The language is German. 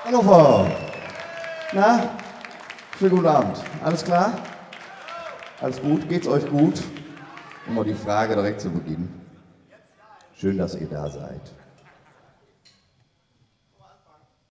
Hannover. Na, schönen guten Abend. Alles klar? Alles gut? Geht's euch gut? Um mal die Frage direkt zu beginnen. Schön, dass ihr da seid.